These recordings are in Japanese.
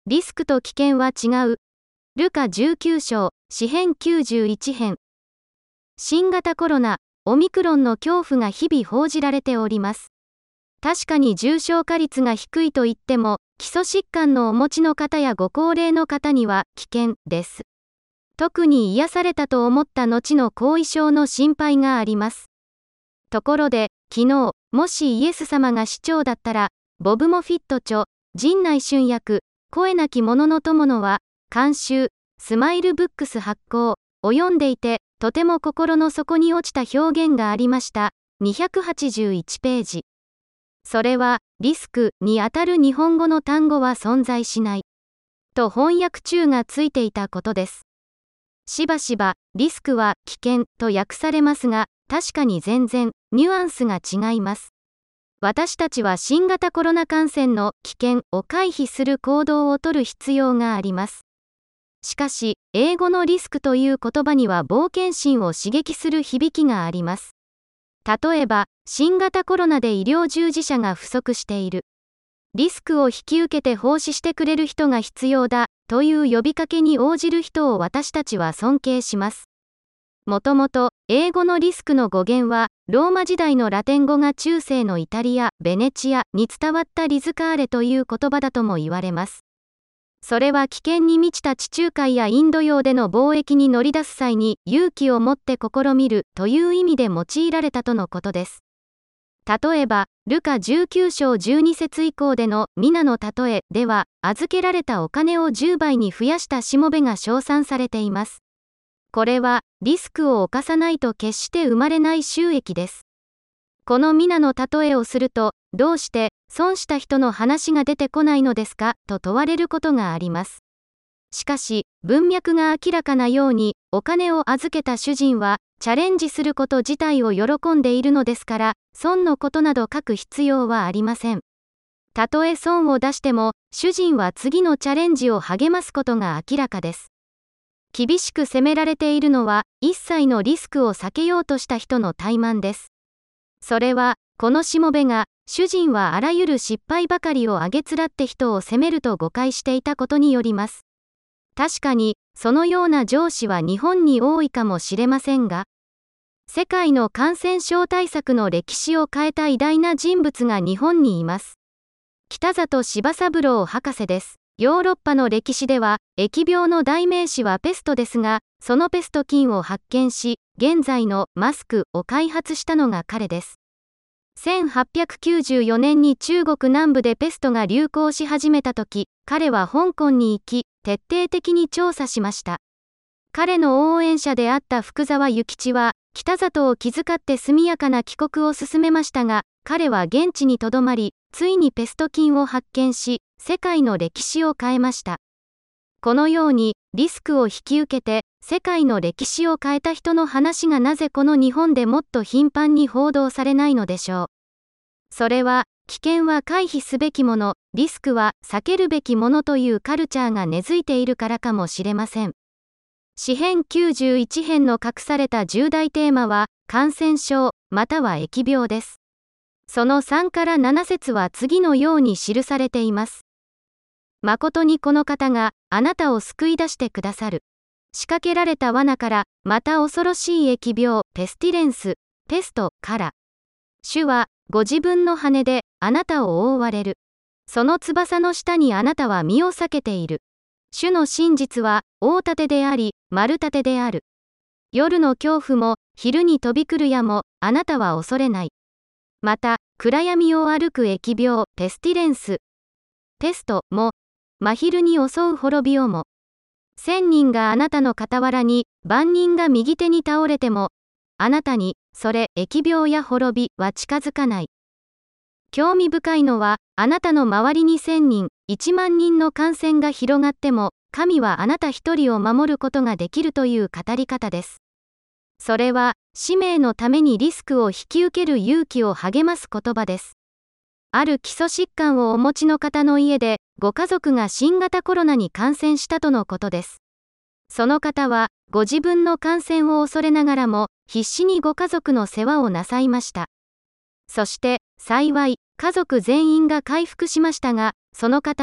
リスクと危険は違う。ルカ19章、詩編91編。新型コロナ、オミクロンの恐怖が日々報じられております。確かに重症化率が低いと言っても、基礎疾患のお持ちの方やご高齢の方には危険です。特に癒されたと思った後の後遺症の心配があります。ところで、昨日、もしイエス様が市長だったら、ボブ・モフィット著、陣内俊役、声なき者の友のは、監修、スマイルブックス発行、を読んでいて、とても心の底に落ちた表現がありました。281ページ。それは、リスクにあたる日本語の単語は存在しない。と翻訳中がついていたことです。しばしば、リスクは危険と訳されますが、確かに全然、ニュアンスが違います。私たちは新型コロナ感染の危険を回避する行動をとる必要があります。しかし、英語のリスクという言葉には冒険心を刺激する響きがあります。例えば、新型コロナで医療従事者が不足している。リスクを引き受けて奉仕してくれる人が必要だ、という呼びかけに応じる人を私たちは尊敬します。もともと、英語のリスクの語源は、ローマ時代のラテン語が中世のイタリア、ベネチアに伝わったリズカーレという言葉だとも言われます。それは危険に満ちた地中海やインド洋での貿易に乗り出す際に勇気を持って試みるという意味で用いられたとのことです。例えば、ルカ19章12節以降での皆の例えでは、預けられたお金を10倍に増やしたしもべが称賛されています。これは、リスクを冒さないと決して生まれない収益です。この皆の例えをすると、どうして損した人の話が出てこないのですかと問われることがあります。しかし、文脈が明らかなように、お金を預けた主人は、チャレンジすること自体を喜んでいるのですから、損のことなど書く必要はありません。たとえ損を出しても、主人は次のチャレンジを励ますことが明らかです。厳しく責められているのは、一切のリスクを避けようとした人の怠慢です。それは、このしもべが、主人はあらゆる失敗ばかりをあげつらって人を責めると誤解していたことによります。確かに、そのような上司は日本に多いかもしれませんが、世界の感染症対策の歴史を変えた偉大な人物が日本にいます。北里柴三郎博士です。ヨーロッパの歴史では、疫病の代名詞はペストですが、そのペスト菌を発見し、現在のマスクを開発したのが彼です。1894年に中国南部でペストが流行し始めた時、彼は香港に行き、徹底的に調査しました。彼の応援者であった福沢諭吉は、北里を気遣って速やかな帰国を進めましたが、彼は現地にとどまり、ついにペスト菌を発見し、世界の歴史を変えました。このように、リスクを引き受けて、世界の歴史を変えた人の話がなぜこの日本でもっと頻繁に報道されないのでしょう。それは、危険は回避すべきもの、リスクは避けるべきものというカルチャーが根付いているからかもしれません。詩編91編の隠された重大テーマは、感染症、または疫病です。その3から7節は次のように記されています。誠にこの方が、あなたを救い出してくださる。仕掛けられた罠から、また恐ろしい疫病、ペスティレンス、ペストから。主は、ご自分の羽で、あなたを覆われる。その翼の下にあなたは身を避けている。主の真実は、大盾であり、丸盾である。夜の恐怖も、昼に飛び来る矢も、あなたは恐れない。また、暗闇を歩く疫病、ペスティレンス、ペストも、真昼に襲う滅びをも。1000人があなたの傍らに、万人が右手に倒れても、あなたに、それ、疫病や滅びは近づかない。興味深いのは、あなたの周りに1000人、1万人の感染が広がっても、神はあなた一人を守ることができるという語り方です。それは、使命のためにリスクを引き受ける勇気を励ます言葉です。ある基礎疾患をお持ちの方の家で、ご家族が新型コロナに感染したとのことです。その方は、ご自分の感染を恐れながらも、必死にご家族の世話をなさいました。そして、幸い、家族全員が回復しましたが、その方は、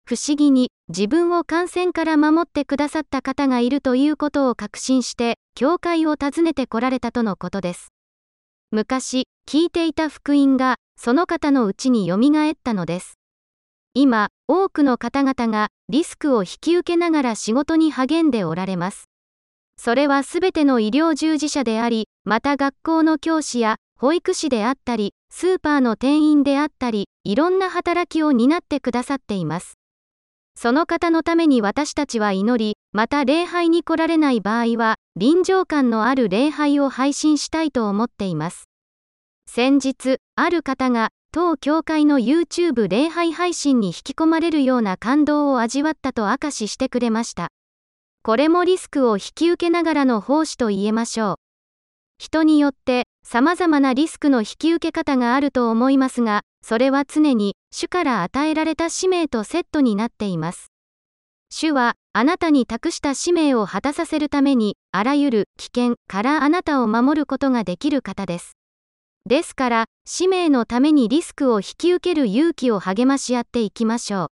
不思議に、自分を感染から守ってくださった方がいるということを確信して、教会を訪ねて来られたとのことです。昔、聞いていた福音が、その方のうちによみがえったのです。今、多くの方々が、リスクを引き受けながら仕事に励んでおられます。それはすべての医療従事者であり、また学校の教師や、保育士であったり、スーパーの店員であったり、いろんな働きを担ってくださっています。その方のために私たちは祈り、また礼拝に来られない場合は、臨場感のある礼拝を配信したいと思っています。先日、ある方が、当教会の YouTube 礼拝配信に引き込まれるような感動を味わったと明かししてくれました。これもリスクを引き受けながらの奉仕と言えましょう。人によって、様々なリスクの引き受け方があると思いますが、それは常に、主から与えられた使命とセットになっています。主は、あなたに託した使命を果たさせるために、あらゆる危険からあなたを守ることができる方です。ですから、使命のためにリスクを引き受ける勇気を励まし合っていきましょう。